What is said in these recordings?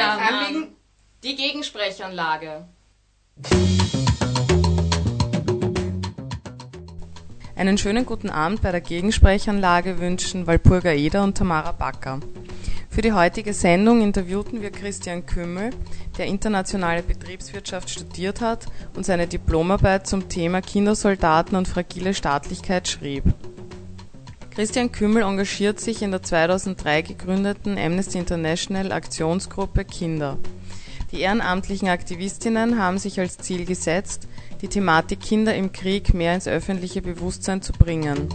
Anliegen? Die Gegensprechanlage. Einen schönen guten Abend bei der Gegensprechanlage wünschen Walpurga Eder und Tamara Backer. Für die heutige Sendung interviewten wir Christian Kümmel, der internationale Betriebswirtschaft studiert hat und seine Diplomarbeit zum Thema Kindersoldaten und fragile Staatlichkeit schrieb. Christian Kümmel engagiert sich in der 2003 gegründeten Amnesty International Aktionsgruppe Kinder. Die ehrenamtlichen Aktivistinnen haben sich als Ziel gesetzt, die Thematik Kinder im Krieg mehr ins öffentliche Bewusstsein zu bringen.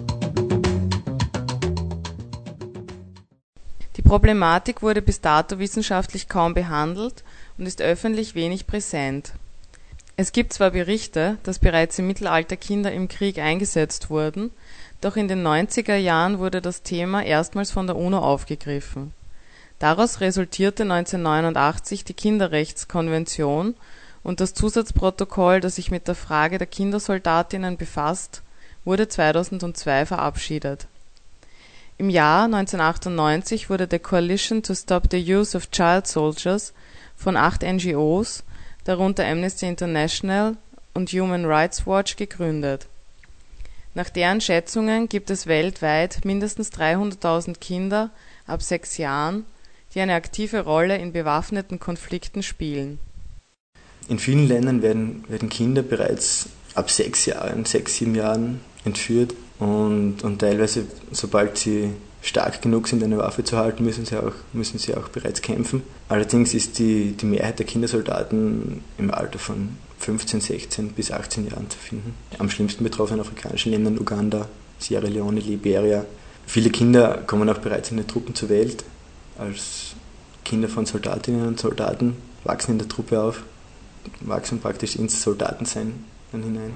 Die Problematik wurde bis dato wissenschaftlich kaum behandelt und ist öffentlich wenig präsent. Es gibt zwar Berichte, dass bereits im Mittelalter Kinder im Krieg eingesetzt wurden, doch in den 90er Jahren wurde das Thema erstmals von der UNO aufgegriffen. Daraus resultierte 1989 die Kinderrechtskonvention und das Zusatzprotokoll, das sich mit der Frage der Kindersoldatinnen befasst, wurde 2002 verabschiedet. Im Jahr 1998 wurde der Coalition to Stop the Use of Child Soldiers von 8 NGOs, darunter Amnesty International und Human Rights Watch, gegründet. Nach deren Schätzungen gibt es weltweit mindestens 300.000 Kinder ab 6 Jahren, die eine aktive Rolle in bewaffneten Konflikten spielen. In vielen Ländern werden Kinder bereits ab 6, 7 Jahren entführt und teilweise, sobald sie stark genug sind, eine Waffe zu halten, müssen sie auch bereits kämpfen. Allerdings ist die Mehrheit der Kindersoldaten im Alter von 15, 16 bis 18 Jahren zu finden. Am schlimmsten betroffen in afrikanischen Ländern Uganda, Sierra Leone, Liberia. Viele Kinder kommen auch bereits in den Truppen zur Welt. Als Kinder von Soldatinnen und Soldaten wachsen in der Truppe auf, wachsen praktisch ins Soldatensein dann hinein.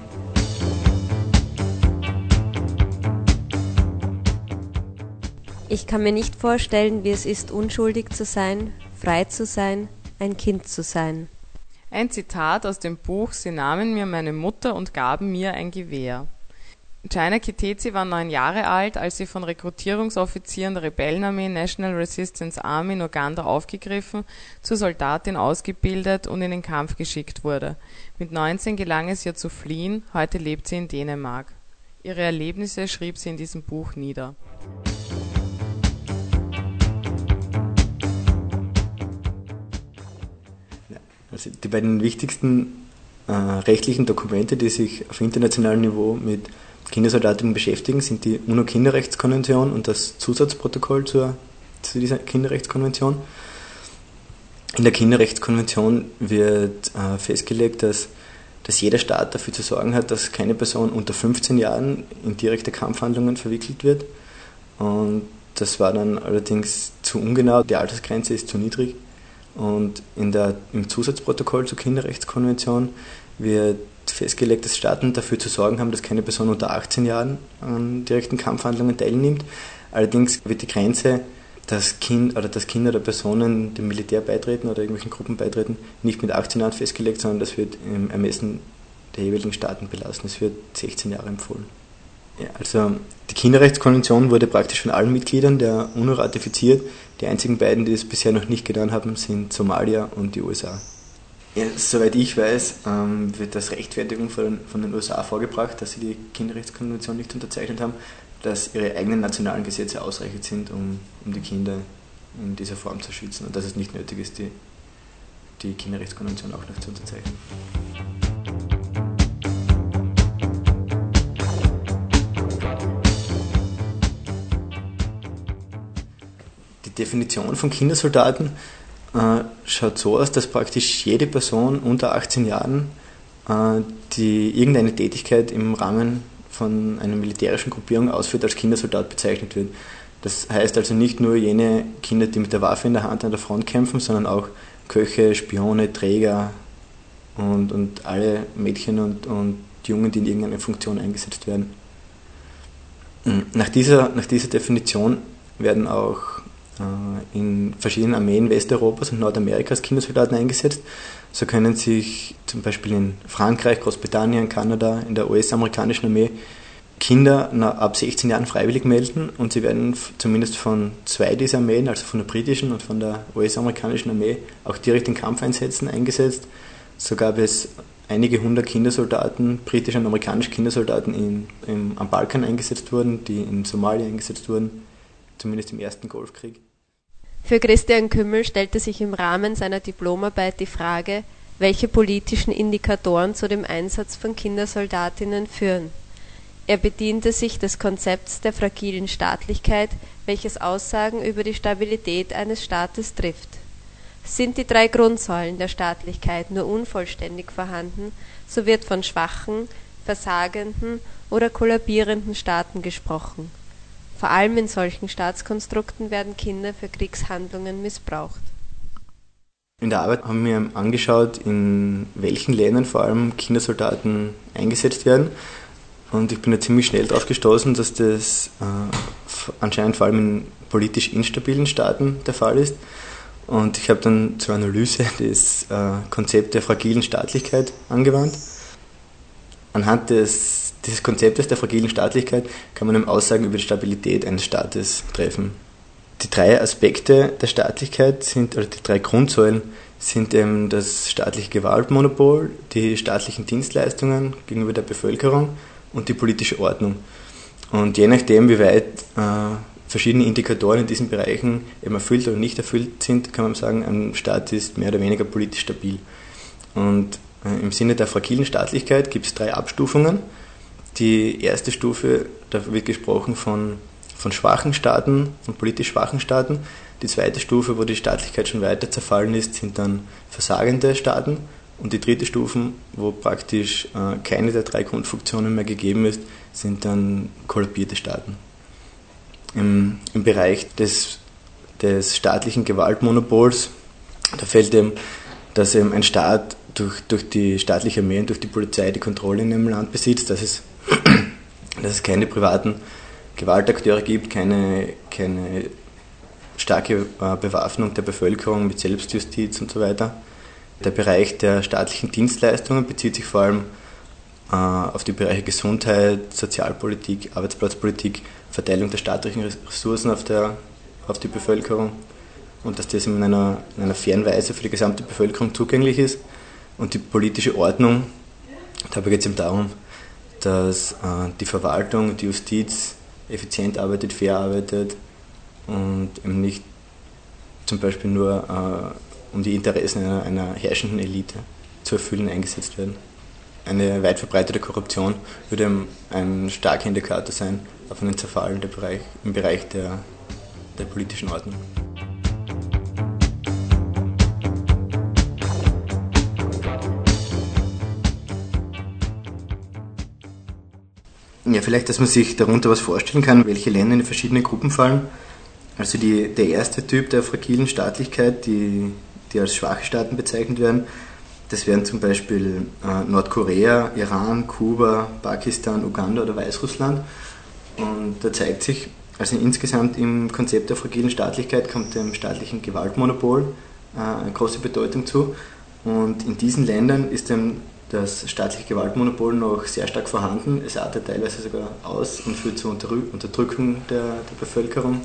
Ich kann mir nicht vorstellen, wie es ist, unschuldig zu sein, frei zu sein, ein Kind zu sein. Ein Zitat aus dem Buch »Sie nahmen mir meine Mutter und gaben mir ein Gewehr«. China Kitezi war 9 Jahre alt, als sie von Rekrutierungsoffizieren der Rebellenarmee National Resistance Army in Uganda aufgegriffen, zur Soldatin ausgebildet und in den Kampf geschickt wurde. Mit 19 gelang es ihr zu fliehen, heute lebt sie in Dänemark. Ihre Erlebnisse schrieb sie in diesem Buch nieder. Also die beiden wichtigsten rechtlichen Dokumente, die sich auf internationalem Niveau mit Kindersoldatinnen beschäftigen, sind die UNO-Kinderrechtskonvention und das Zusatzprotokoll zu dieser Kinderrechtskonvention. In der Kinderrechtskonvention wird festgelegt, dass jeder Staat dafür zu sorgen hat, dass keine Person unter 15 Jahren in direkte Kampfhandlungen verwickelt wird. Und das war dann allerdings zu ungenau, die Altersgrenze ist zu niedrig. Und im Zusatzprotokoll zur Kinderrechtskonvention wird festgelegt, dass Staaten dafür zu sorgen haben, dass keine Person unter 18 Jahren an direkten Kampfhandlungen teilnimmt. Allerdings wird die Grenze, dass Kinder oder Personen dem Militär beitreten oder irgendwelchen Gruppen beitreten, nicht mit 18 Jahren festgelegt, sondern das wird im Ermessen der jeweiligen Staaten belassen. Es wird 16 Jahre empfohlen. Ja, also die Kinderrechtskonvention wurde praktisch von allen Mitgliedern der UNO ratifiziert. Die einzigen beiden, die es bisher noch nicht getan haben, sind Somalia und die USA. Ja, soweit ich weiß, wird als Rechtfertigung von den USA vorgebracht, dass sie die Kinderrechtskonvention nicht unterzeichnet haben, dass ihre eigenen nationalen Gesetze ausreichend sind, um die Kinder in dieser Form zu schützen und dass es nicht nötig ist, die Kinderrechtskonvention auch noch zu unterzeichnen. Die Definition von Kindersoldaten schaut so aus, dass praktisch jede Person unter 18 Jahren, die irgendeine Tätigkeit im Rahmen von einer militärischen Gruppierung ausführt, als Kindersoldat bezeichnet wird. Das heißt also nicht nur jene Kinder, die mit der Waffe in der Hand an der Front kämpfen, sondern auch Köche, Spione, Träger und alle Mädchen und Jungen, die in irgendeine Funktion eingesetzt werden. Nach dieser Definition werden auch in verschiedenen Armeen Westeuropas und Nordamerikas Kindersoldaten eingesetzt. So können sich zum Beispiel in Frankreich, Großbritannien, Kanada, in der US-amerikanischen Armee Kinder ab 16 Jahren freiwillig melden und sie werden zumindest von 2 dieser Armeen, also von der britischen und von der US-amerikanischen Armee, auch direkt in Kampfeinsätzen eingesetzt. So gab es einige 100 Kindersoldaten, britische und amerikanische Kindersoldaten am Balkan eingesetzt wurden, die in Somalia eingesetzt wurden, zumindest im ersten Golfkrieg. Für Christian Kümmel stellte sich im Rahmen seiner Diplomarbeit die Frage, welche politischen Indikatoren zu dem Einsatz von Kindersoldatinnen führen. Er bediente sich des Konzepts der fragilen Staatlichkeit, welches Aussagen über die Stabilität eines Staates trifft. Sind die 3 Grundsäulen der Staatlichkeit nur unvollständig vorhanden, so wird von schwachen, versagenden oder kollabierenden Staaten gesprochen. Vor allem in solchen Staatskonstrukten werden Kinder für Kriegshandlungen missbraucht. In der Arbeit haben wir angeschaut, in welchen Ländern vor allem Kindersoldaten eingesetzt werden. Und ich bin da ziemlich schnell drauf gestoßen, dass das anscheinend vor allem in politisch instabilen Staaten der Fall ist. Und ich habe dann zur Analyse das Konzept der fragilen Staatlichkeit angewandt. Anhand dieses Konzeptes der fragilen Staatlichkeit kann man Aussagen über die Stabilität eines Staates treffen. Die 3 Aspekte der Staatlichkeit oder die 3 Grundsäulen sind eben das staatliche Gewaltmonopol, die staatlichen Dienstleistungen gegenüber der Bevölkerung und die politische Ordnung. Und je nachdem, wie weit verschiedene Indikatoren in diesen Bereichen eben erfüllt oder nicht erfüllt sind, kann man sagen, ein Staat ist mehr oder weniger politisch stabil. Und im Sinne der fragilen Staatlichkeit gibt es 3 Abstufungen. Die erste Stufe, da wird gesprochen von schwachen Staaten, von politisch schwachen Staaten. Die zweite Stufe, wo die Staatlichkeit schon weiter zerfallen ist, sind dann versagende Staaten. Und die dritte Stufe, wo praktisch keine der 3 Grundfunktionen mehr gegeben ist, sind dann kollabierte Staaten. Im Bereich des staatlichen Gewaltmonopols, da fällt eben, dass eben ein Staat durch die staatliche Armee und durch die Polizei die Kontrolle in einem Land besitzt, dass es keine privaten Gewaltakteure gibt, keine starke Bewaffnung der Bevölkerung mit Selbstjustiz und so weiter. Der Bereich der staatlichen Dienstleistungen bezieht sich vor allem auf die Bereiche Gesundheit, Sozialpolitik, Arbeitsplatzpolitik, Verteilung der staatlichen Ressourcen auf die Bevölkerung und dass das in einer fairen Weise für die gesamte Bevölkerung zugänglich ist. Und die politische Ordnung, dabei geht es eben darum, dass die Verwaltung, die Justiz effizient arbeitet, fair arbeitet und eben nicht zum Beispiel nur um die Interessen einer herrschenden Elite zu erfüllen eingesetzt werden. Eine weit verbreitete Korruption würde ein starker Indikator sein auf einen Zerfall im Bereich der politischen Ordnung. Ja, vielleicht, dass man sich darunter was vorstellen kann, welche Länder in verschiedene Gruppen fallen. Also der erste Typ der fragilen Staatlichkeit, die als schwache Staaten bezeichnet werden, das wären zum Beispiel Nordkorea, Iran, Kuba, Pakistan, Uganda oder Weißrussland. Und da zeigt sich, also insgesamt im Konzept der fragilen Staatlichkeit kommt dem staatlichen Gewaltmonopol eine große Bedeutung zu. Und in diesen Ländern ist das staatliche Gewaltmonopol noch sehr stark vorhanden. Es artet teilweise sogar aus und führt zur Unterdrückung der Bevölkerung.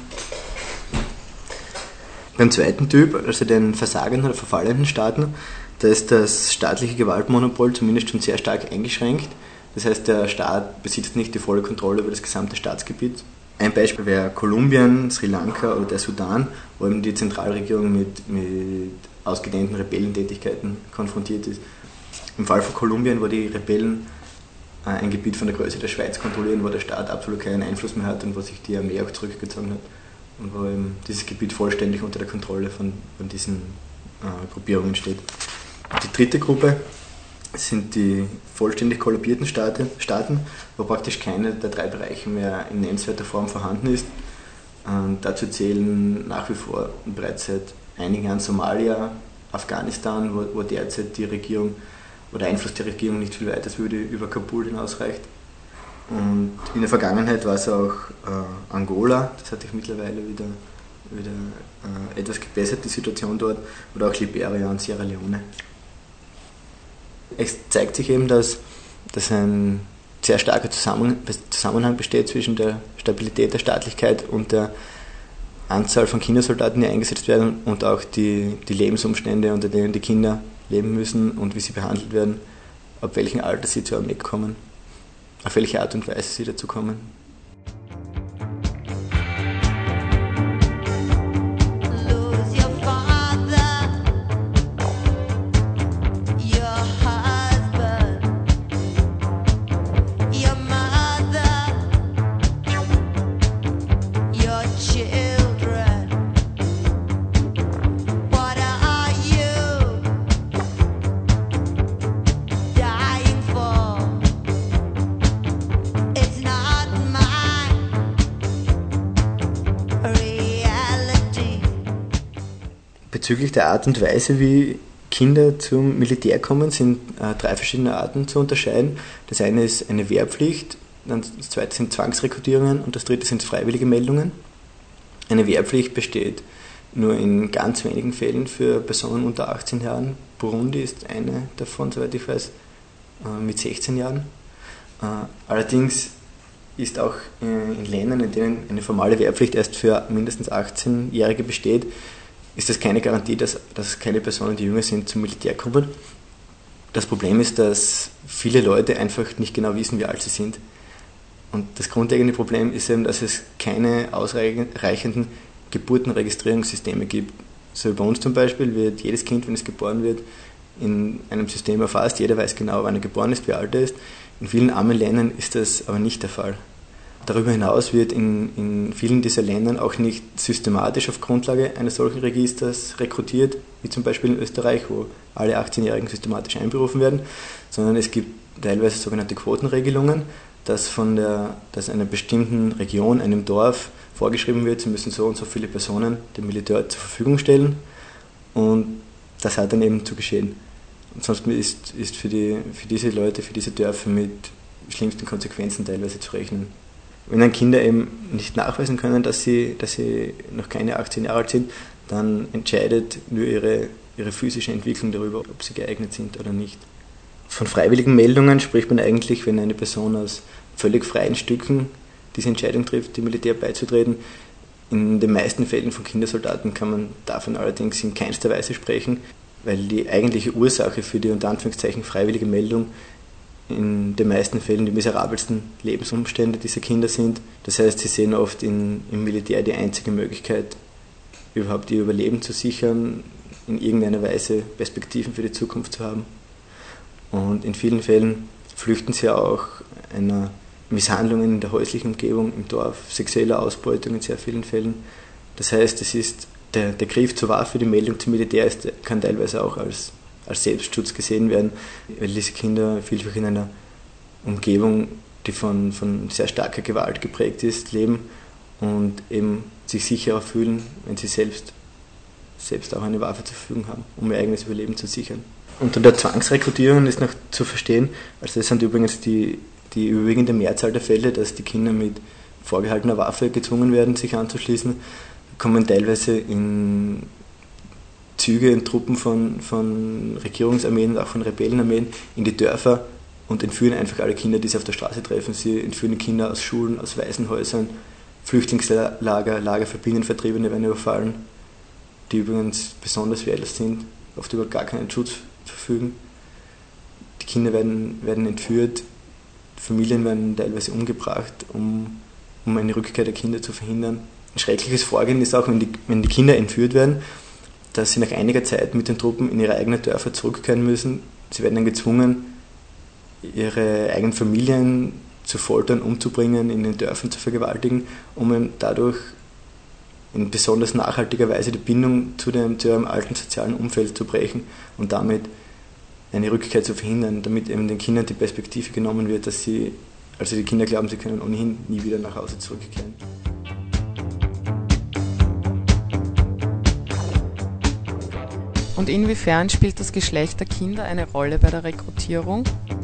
Beim zweiten Typ, also den versagenden oder verfallenden Staaten, da ist das staatliche Gewaltmonopol zumindest schon sehr stark eingeschränkt. Das heißt, der Staat besitzt nicht die volle Kontrolle über das gesamte Staatsgebiet. Ein Beispiel wäre Kolumbien, Sri Lanka oder der Sudan, wo eben die Zentralregierung mit ausgedehnten Rebellentätigkeiten konfrontiert ist. Im Fall von Kolumbien, wo die Rebellen ein Gebiet von der Größe der Schweiz kontrollieren, wo der Staat absolut keinen Einfluss mehr hat und wo sich die Armee auch zurückgezogen hat und wo eben dieses Gebiet vollständig unter der Kontrolle von diesen Gruppierungen steht. Die dritte Gruppe sind die vollständig kollabierten Staaten, wo praktisch keiner der 3 Bereiche mehr in nennenswerter Form vorhanden ist. Und dazu zählen nach wie vor bereits seit einigen Jahren Somalia, Afghanistan, wo derzeit die Regierung oder der Einfluss der Regierung nicht viel weiter über Kabul hinausreicht. Und in der Vergangenheit war es auch Angola, das hat sich mittlerweile wieder etwas gebessert, die Situation dort, oder auch Liberia und Sierra Leone. Es zeigt sich eben, dass ein sehr starker Zusammenhang besteht zwischen der Stabilität der Staatlichkeit und der Anzahl von Kindersoldaten, die eingesetzt werden, und auch die Lebensumstände, unter denen die Kinder leben müssen und wie sie behandelt werden, ab welchem Alter sie zur Armee kommen, auf welche Art und Weise sie dazu kommen. Bezüglich der Art und Weise, wie Kinder zum Militär kommen, sind 3 verschiedene Arten zu unterscheiden. Das eine ist eine Wehrpflicht, dann das zweite sind Zwangsrekrutierungen und das dritte sind freiwillige Meldungen. Eine Wehrpflicht besteht nur in ganz wenigen Fällen für Personen unter 18 Jahren. Burundi ist eine davon, soweit ich weiß, mit 16 Jahren. Allerdings ist auch in Ländern, in denen eine formale Wehrpflicht erst für mindestens 18-Jährige besteht, ist das keine Garantie, dass keine Personen, die jünger sind, zum Militär kommen. Das Problem ist, dass viele Leute einfach nicht genau wissen, wie alt sie sind. Und das grundlegende Problem ist eben, dass es keine ausreichenden Geburtenregistrierungssysteme gibt. So wie bei uns zum Beispiel wird jedes Kind, wenn es geboren wird, in einem System erfasst. Jeder weiß genau, wann er geboren ist, wie alt er ist. In vielen armen Ländern ist das aber nicht der Fall. Darüber hinaus wird in vielen dieser Ländern auch nicht systematisch auf Grundlage eines solchen Registers rekrutiert, wie zum Beispiel in Österreich, wo alle 18-Jährigen systematisch einberufen werden, sondern es gibt teilweise sogenannte Quotenregelungen, dass einer bestimmten Region, einem Dorf vorgeschrieben wird, sie müssen so und so viele Personen dem Militär zur Verfügung stellen, und das hat dann eben zu geschehen. Ansonsten ist für diese Leute, für diese Dörfer mit schlimmsten Konsequenzen teilweise zu rechnen. Wenn dann Kinder eben nicht nachweisen können, dass sie noch keine 18 Jahre alt sind, dann entscheidet nur ihre physische Entwicklung darüber, ob sie geeignet sind oder nicht. Von freiwilligen Meldungen spricht man eigentlich, wenn eine Person aus völlig freien Stücken diese Entscheidung trifft, dem Militär beizutreten. In den meisten Fällen von Kindersoldaten kann man davon allerdings in keinster Weise sprechen, weil die eigentliche Ursache für die unter Anführungszeichen freiwillige Meldung in den meisten Fällen die miserabelsten Lebensumstände dieser Kinder sind. Das heißt, sie sehen oft im Militär die einzige Möglichkeit, überhaupt ihr Überleben zu sichern, in irgendeiner Weise Perspektiven für die Zukunft zu haben. Und in vielen Fällen flüchten sie auch einer Misshandlung in der häuslichen Umgebung, im Dorf, sexueller Ausbeutung in sehr vielen Fällen. Das heißt, es ist der Griff zur Waffe, die Meldung zum Militär kann teilweise auch als Selbstschutz gesehen werden, weil diese Kinder vielfach in einer Umgebung, die von sehr starker Gewalt geprägt ist, leben und eben sich sicherer fühlen, wenn sie selbst auch eine Waffe zur Verfügung haben, um ihr eigenes Überleben zu sichern. Unter der Zwangsrekrutierung ist noch zu verstehen, also das sind übrigens die überwiegende Mehrzahl der Fälle, dass die Kinder mit vorgehaltener Waffe gezwungen werden, sich anzuschließen, kommen teilweise in Züge und Truppen von Regierungsarmeen und auch von Rebellenarmeen in die Dörfer und entführen einfach alle Kinder, die sie auf der Straße treffen. Sie entführen die Kinder aus Schulen, aus Waisenhäusern, Flüchtlingslager, Lager für Binnenvertriebene werden überfallen, die übrigens besonders wehrlos sind, oft über gar keinen Schutz verfügen. Die Kinder werden entführt, Familien werden teilweise umgebracht, um eine Rückkehr der Kinder zu verhindern. Ein schreckliches Vorgehen ist auch, wenn die Kinder entführt werden, dass sie nach einiger Zeit mit den Truppen in ihre eigenen Dörfer zurückkehren müssen. Sie werden dann gezwungen, ihre eigenen Familien zu foltern, umzubringen, in den Dörfern zu vergewaltigen, um dadurch in besonders nachhaltiger Weise die Bindung zu ihrem alten sozialen Umfeld zu brechen und damit eine Rückkehr zu verhindern, damit eben den Kindern die Perspektive genommen wird, dass die Kinder glauben, sie können ohnehin nie wieder nach Hause zurückkehren. Und inwiefern spielt das Geschlecht der Kinder eine Rolle bei der Rekrutierung?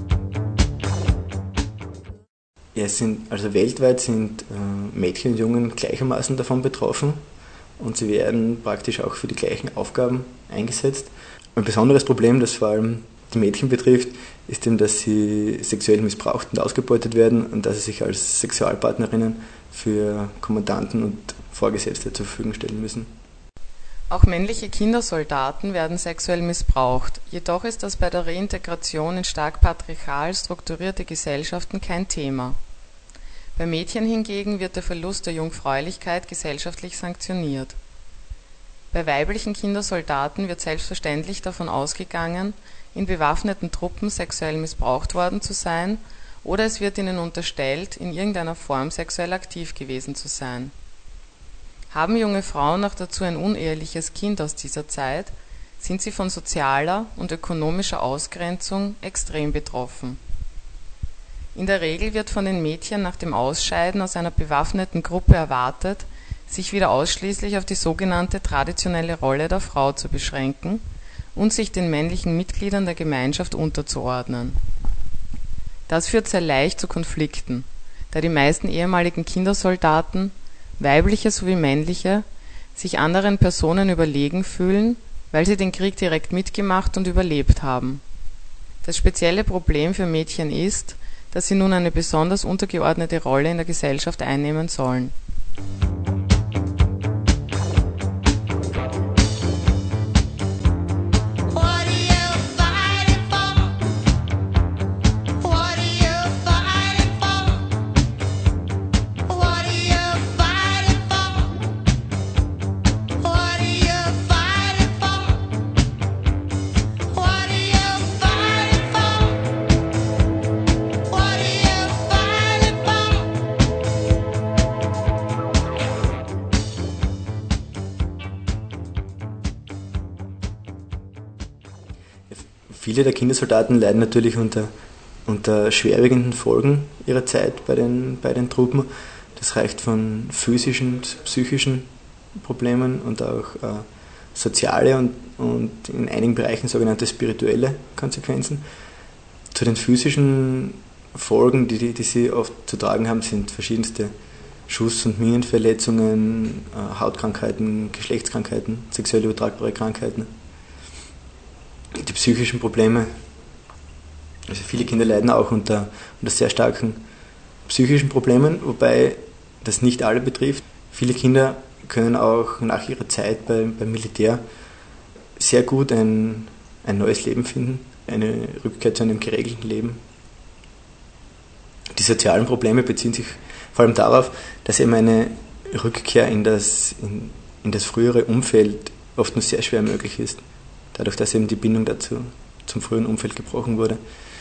Ja, weltweit sind Mädchen und Jungen gleichermaßen davon betroffen und sie werden praktisch auch für die gleichen Aufgaben eingesetzt. Ein besonderes Problem, das vor allem die Mädchen betrifft, ist eben, dass sie sexuell missbraucht und ausgebeutet werden und dass sie sich als Sexualpartnerinnen für Kommandanten und Vorgesetzte zur Verfügung stellen müssen. Auch männliche Kindersoldaten werden sexuell missbraucht, jedoch ist das bei der Reintegration in stark patriarchal strukturierte Gesellschaften kein Thema. Bei Mädchen hingegen wird der Verlust der Jungfräulichkeit gesellschaftlich sanktioniert. Bei weiblichen Kindersoldaten wird selbstverständlich davon ausgegangen, in bewaffneten Truppen sexuell missbraucht worden zu sein, oder es wird ihnen unterstellt, in irgendeiner Form sexuell aktiv gewesen zu sein. Haben junge Frauen noch dazu ein uneheliches Kind aus dieser Zeit, sind sie von sozialer und ökonomischer Ausgrenzung extrem betroffen. In der Regel wird von den Mädchen nach dem Ausscheiden aus einer bewaffneten Gruppe erwartet, sich wieder ausschließlich auf die sogenannte traditionelle Rolle der Frau zu beschränken und sich den männlichen Mitgliedern der Gemeinschaft unterzuordnen. Das führt sehr leicht zu Konflikten, da die meisten ehemaligen Kindersoldaten, weibliche sowie männliche, sich anderen Personen überlegen fühlen, weil sie den Krieg direkt mitgemacht und überlebt haben. Das spezielle Problem für Mädchen ist, dass sie nun eine besonders untergeordnete Rolle in der Gesellschaft einnehmen sollen. Viele der Kindersoldaten leiden natürlich unter schwerwiegenden Folgen ihrer Zeit bei den Truppen. Das reicht von physischen, psychischen Problemen und auch soziale und in einigen Bereichen sogenannte spirituelle Konsequenzen. Zu den physischen Folgen, die sie oft zu tragen haben, sind verschiedenste Schuss- und Minenverletzungen, Hautkrankheiten, Geschlechtskrankheiten, sexuell übertragbare Krankheiten. Die psychischen Probleme, also viele Kinder leiden auch unter sehr starken psychischen Problemen, wobei das nicht alle betrifft. Viele Kinder können auch nach ihrer Zeit beim Militär sehr gut ein neues Leben finden, eine Rückkehr zu einem geregelten Leben. Die sozialen Probleme beziehen sich vor allem darauf, dass eben eine Rückkehr in das frühere Umfeld oft nur sehr schwer möglich ist. Dadurch, dass eben die Bindung dazu zum früheren Umfeld gebrochen wurde.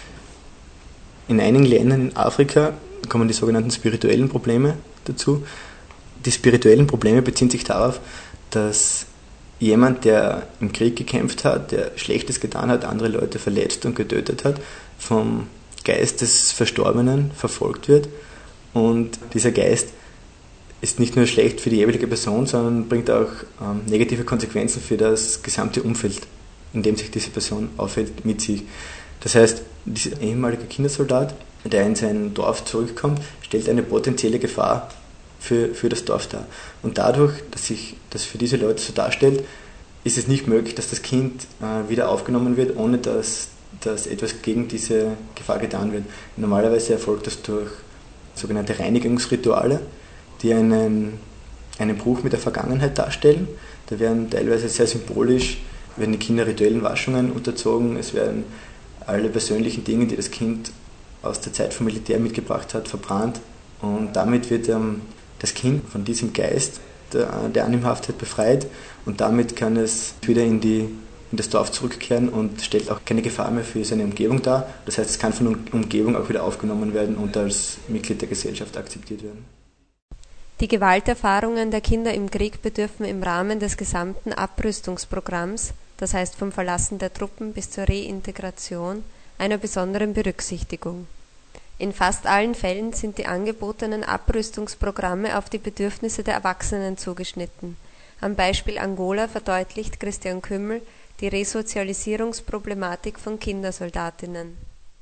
In einigen Ländern in Afrika kommen die sogenannten spirituellen Probleme dazu. Die spirituellen Probleme beziehen sich darauf, dass jemand, der im Krieg gekämpft hat, der Schlechtes getan hat, andere Leute verletzt und getötet hat, vom Geist des Verstorbenen verfolgt wird. Und dieser Geist ist nicht nur schlecht für die jeweilige Person, sondern bringt auch negative Konsequenzen für das gesamte Umfeld, in dem sich diese Person aufhält, mit sich. Das heißt, dieser ehemalige Kindersoldat, der in sein Dorf zurückkommt, stellt eine potenzielle Gefahr für das Dorf dar. Und dadurch, dass sich das für diese Leute so darstellt, ist es nicht möglich, dass das Kind wieder aufgenommen wird, ohne dass etwas gegen diese Gefahr getan wird. Normalerweise erfolgt das durch sogenannte Reinigungsrituale, die einen Bruch mit der Vergangenheit darstellen. Da werden teilweise sehr symbolisch die Kinder rituellen Waschungen unterzogen, es werden alle persönlichen Dinge, die das Kind aus der Zeit vom Militär mitgebracht hat, verbrannt und damit wird das Kind von diesem Geist der Animhaftheit befreit und damit kann es wieder in das Dorf zurückkehren und stellt auch keine Gefahr mehr für seine Umgebung dar. Das heißt, es kann von der Umgebung auch wieder aufgenommen werden und als Mitglied der Gesellschaft akzeptiert werden. Die Gewalterfahrungen der Kinder im Krieg bedürfen im Rahmen des gesamten Abrüstungsprogramms, das heißt vom Verlassen der Truppen bis zur Reintegration, einer besonderen Berücksichtigung. In fast allen Fällen sind die angebotenen Abrüstungsprogramme auf die Bedürfnisse der Erwachsenen zugeschnitten. Am Beispiel Angola verdeutlicht Christian Kümmel die Resozialisierungsproblematik von Kindersoldatinnen.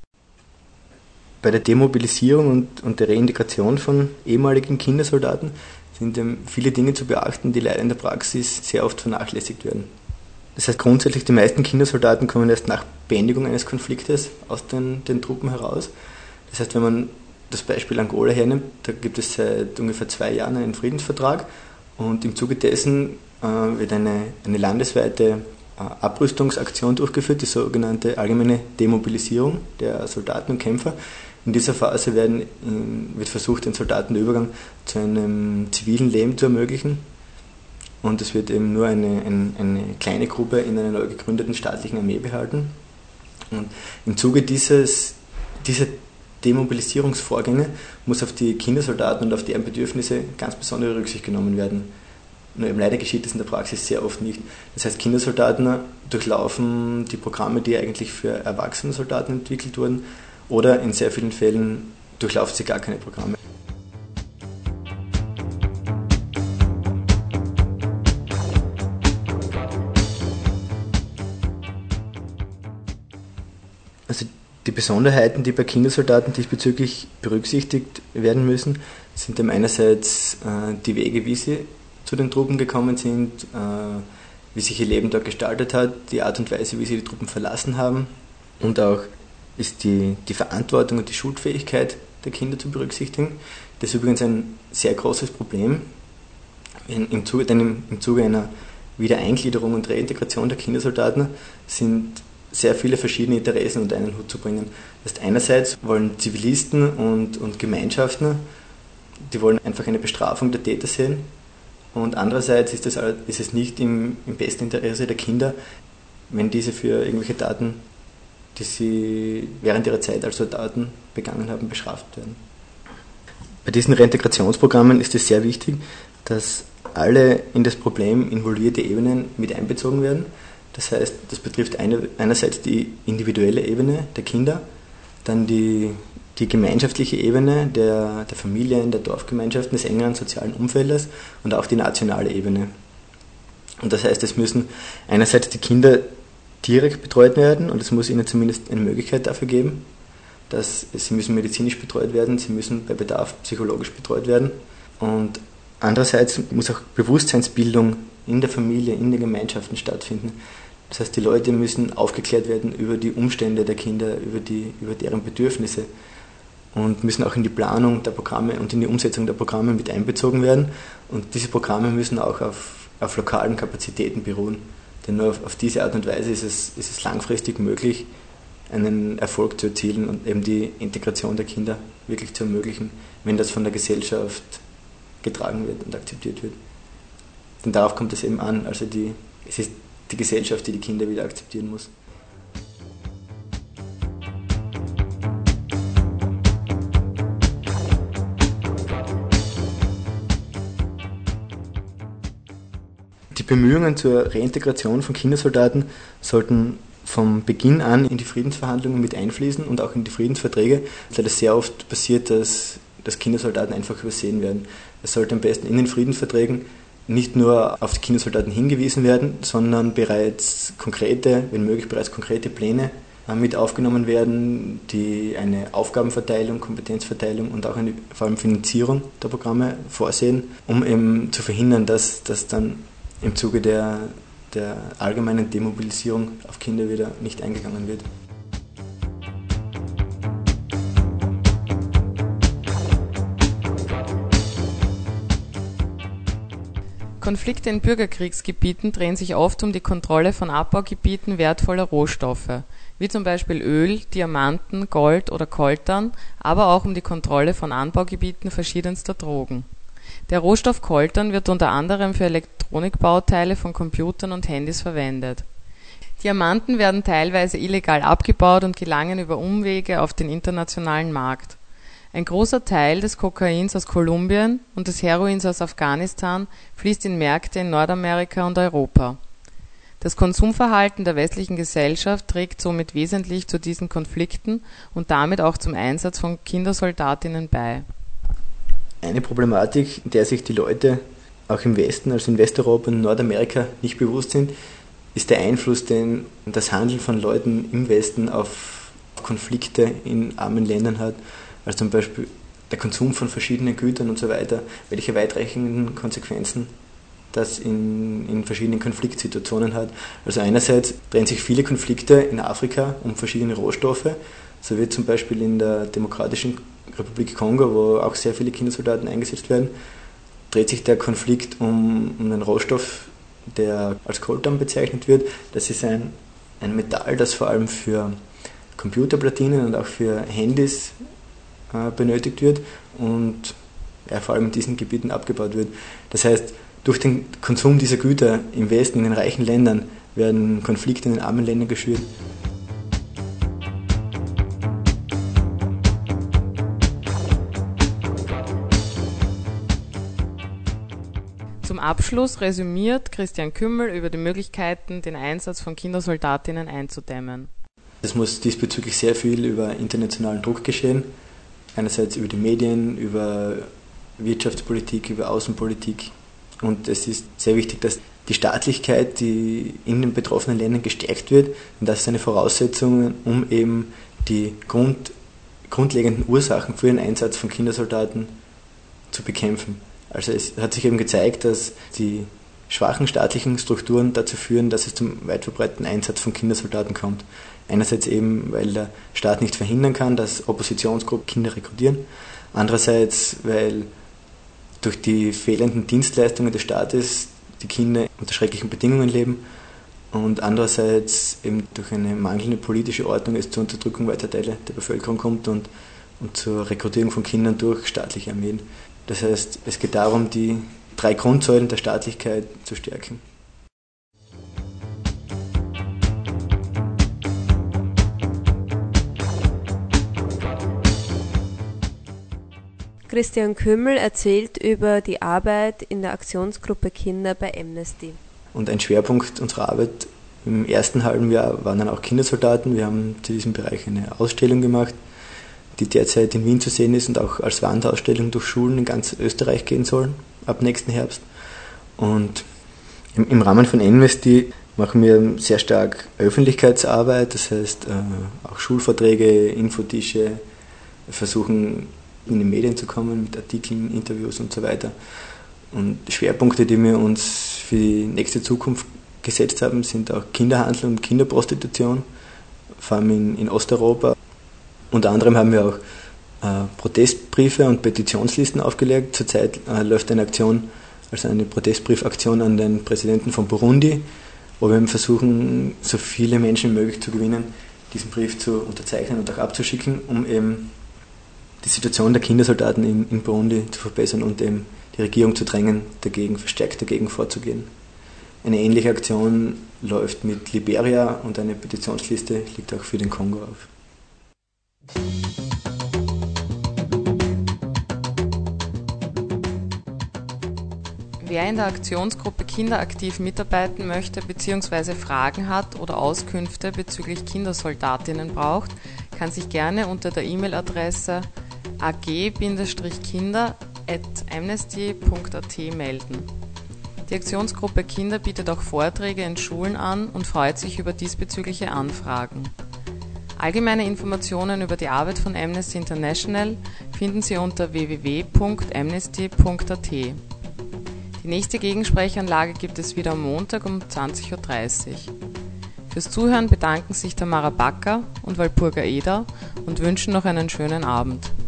Bei der Demobilisierung und der Reintegration von ehemaligen Kindersoldaten sind viele Dinge zu beachten, die leider in der Praxis sehr oft vernachlässigt werden. Das heißt grundsätzlich, die meisten Kindersoldaten kommen erst nach Beendigung eines Konfliktes aus den Truppen heraus. Das heißt, wenn man das Beispiel Angola hernimmt, da gibt es seit ungefähr 2 Jahren einen Friedensvertrag und im Zuge dessen wird eine landesweite Abrüstungsaktion durchgeführt, die sogenannte allgemeine Demobilisierung der Soldaten und Kämpfer. In dieser Phase wird versucht, den Soldaten den Übergang zu einem zivilen Leben zu ermöglichen. Und es wird eben nur eine kleine Gruppe in einer neu gegründeten staatlichen Armee behalten. Und im Zuge dieser Demobilisierungsvorgänge muss auf die Kindersoldaten und auf deren Bedürfnisse ganz besondere Rücksicht genommen werden. Nur eben leider geschieht das in der Praxis sehr oft nicht. Das heißt, Kindersoldaten durchlaufen die Programme, die eigentlich für erwachsene Soldaten entwickelt wurden, oder in sehr vielen Fällen durchlaufen sie gar keine Programme. Also die Besonderheiten, die bei Kindersoldaten diesbezüglich berücksichtigt werden müssen, sind einerseits die Wege, wie sie zu den Truppen gekommen sind, wie sich ihr Leben dort gestaltet hat, die Art und Weise, wie sie die Truppen verlassen haben, und auch ist die Verantwortung und die Schuldfähigkeit der Kinder zu berücksichtigen. Das ist übrigens ein sehr großes Problem. Im Zuge einer Wiedereingliederung und Reintegration der Kindersoldaten sind sehr viele verschiedene Interessen unter einen Hut zu bringen. Das heißt, einerseits wollen Zivilisten und Gemeinschaften, die wollen einfach eine Bestrafung der Täter sehen, und andererseits ist es nicht im besten Interesse der Kinder, wenn diese für irgendwelche Taten, die sie während ihrer Zeit als Soldaten begangen haben, bestraft werden. Bei diesen Reintegrationsprogrammen ist es sehr wichtig, dass alle in das Problem involvierte Ebenen mit einbezogen werden. Das heißt, das betrifft einerseits die individuelle Ebene der Kinder, dann die gemeinschaftliche Ebene der Familien, der Dorfgemeinschaften, des engeren sozialen Umfeldes und auch die nationale Ebene. Und das heißt, es müssen einerseits die Kinder direkt betreut werden, und es muss ihnen zumindest eine Möglichkeit dafür geben, dass sie müssen medizinisch betreut werden, sie müssen bei Bedarf psychologisch betreut werden, und andererseits muss auch Bewusstseinsbildung in der Familie, in den Gemeinschaften stattfinden. Das heißt, die Leute müssen aufgeklärt werden über die Umstände der Kinder, über deren Bedürfnisse, und müssen auch in die Planung der Programme und in die Umsetzung der Programme mit einbezogen werden. Und diese Programme müssen auch auf lokalen Kapazitäten beruhen. Denn nur auf diese Art und Weise ist es langfristig möglich, einen Erfolg zu erzielen und eben die Integration der Kinder wirklich zu ermöglichen, wenn das von der Gesellschaft getragen wird und akzeptiert wird. Denn darauf kommt es eben an. Also es ist die Gesellschaft, die Kinder wieder akzeptieren muss. Die Bemühungen zur Reintegration von Kindersoldaten sollten vom Beginn an in die Friedensverhandlungen mit einfließen und auch in die Friedensverträge, weil es sehr oft passiert, dass Kindersoldaten einfach übersehen werden. Es sollte am besten in den Friedensverträgen nicht nur auf die Kindersoldaten hingewiesen werden, sondern wenn möglich bereits konkrete Pläne mit aufgenommen werden, die eine Aufgabenverteilung, Kompetenzverteilung und auch vor allem Finanzierung der Programme vorsehen, um eben zu verhindern, dass dann im Zuge der allgemeinen Demobilisierung auf Kinder wieder nicht eingegangen wird. Konflikte in Bürgerkriegsgebieten drehen sich oft um die Kontrolle von Abbaugebieten wertvoller Rohstoffe, wie zum Beispiel Öl, Diamanten, Gold oder Koltern, aber auch um die Kontrolle von Anbaugebieten verschiedenster Drogen. Der Rohstoff Koltern wird unter anderem für Elektronikbauteile von Computern und Handys verwendet. Diamanten werden teilweise illegal abgebaut und gelangen über Umwege auf den internationalen Markt. Ein großer Teil des Kokains aus Kolumbien und des Heroins aus Afghanistan fließt in Märkte in Nordamerika und Europa. Das Konsumverhalten der westlichen Gesellschaft trägt somit wesentlich zu diesen Konflikten und damit auch zum Einsatz von Kindersoldatinnen bei. Eine Problematik, der sich die Leute auch im Westen, also in Westeuropa und Nordamerika, nicht bewusst sind, ist der Einfluss, den das Handeln von Leuten im Westen auf Konflikte in armen Ländern hat. Also zum Beispiel der Konsum von verschiedenen Gütern und so weiter, welche weitreichenden Konsequenzen das in verschiedenen Konfliktsituationen hat. Also einerseits drehen sich viele Konflikte in Afrika um verschiedene Rohstoffe. So wird zum Beispiel in der Demokratischen Republik Kongo, wo auch sehr viele Kindersoldaten eingesetzt werden, dreht sich der Konflikt um einen Rohstoff, der als Coltan bezeichnet wird. Das ist ein Metall, das vor allem für Computerplatinen und auch für Handys benötigt wird und vor allem in diesen Gebieten abgebaut wird. Das heißt, durch den Konsum dieser Güter im Westen, in den reichen Ländern, werden Konflikte in den armen Ländern geschürt. Zum Abschluss resümiert Christian Kümmel über die Möglichkeiten, den Einsatz von Kindersoldatinnen einzudämmen. Es muss diesbezüglich sehr viel über internationalen Druck geschehen. Einerseits über die Medien, über Wirtschaftspolitik, über Außenpolitik. Und es ist sehr wichtig, dass die Staatlichkeit, die in den betroffenen Ländern gestärkt wird. Und das ist eine Voraussetzung, um eben die grundlegenden Ursachen für den Einsatz von Kindersoldaten zu bekämpfen. Also es hat sich eben gezeigt, dass die schwachen staatlichen Strukturen dazu führen, dass es zum weit verbreiteten Einsatz von Kindersoldaten kommt. Einerseits eben, weil der Staat nicht verhindern kann, dass Oppositionsgruppen Kinder rekrutieren. Andererseits, weil durch die fehlenden Dienstleistungen des Staates die Kinder unter schrecklichen Bedingungen leben. Und andererseits eben durch eine mangelnde politische Ordnung es zur Unterdrückung weiter Teile der Bevölkerung kommt und zur Rekrutierung von Kindern durch staatliche Armeen. Das heißt, es geht darum, die 3 Grundsäulen der Staatlichkeit zu stärken. Christian Kümmel erzählt über die Arbeit in der Aktionsgruppe Kinder bei Amnesty. Und ein Schwerpunkt unserer Arbeit im ersten halben Jahr waren dann auch Kindersoldaten. Wir haben zu diesem Bereich eine Ausstellung gemacht, die derzeit in Wien zu sehen ist und auch als Wanderausstellung durch Schulen in ganz Österreich gehen soll, ab nächsten Herbst. Und im Rahmen von Amnesty machen wir sehr stark Öffentlichkeitsarbeit, das heißt auch Schulvorträge, Infotische, versuchen in die Medien zu kommen mit Artikeln, Interviews und so weiter. Und Schwerpunkte, die wir uns für die nächste Zukunft gesetzt haben, sind auch Kinderhandel und Kinderprostitution, vor allem in Osteuropa. Unter anderem haben wir auch Protestbriefe und Petitionslisten aufgelegt. Zurzeit läuft eine Aktion, also eine Protestbriefaktion an den Präsidenten von Burundi, wo wir versuchen, so viele Menschen wie möglich zu gewinnen, diesen Brief zu unterzeichnen und auch abzuschicken, um eben die Situation der Kindersoldaten in Burundi zu verbessern und eben die Regierung zu drängen, verstärkt dagegen vorzugehen. Eine ähnliche Aktion läuft mit Liberia und eine Petitionsliste liegt auch für den Kongo auf. Wer in der Aktionsgruppe Kinder aktiv mitarbeiten möchte bzw. Fragen hat oder Auskünfte bezüglich Kindersoldatinnen braucht, kann sich gerne unter der E-Mail-Adresse ag-kinder@amnesty.at melden. Die Aktionsgruppe Kinder bietet auch Vorträge in Schulen an und freut sich über diesbezügliche Anfragen. Allgemeine Informationen über die Arbeit von Amnesty International finden Sie unter www.amnesty.at. Die nächste Gegensprechanlage gibt es wieder am Montag um 20:30 Uhr. Fürs Zuhören bedanken sich Tamara Backer und Walpurga Eder und wünschen noch einen schönen Abend.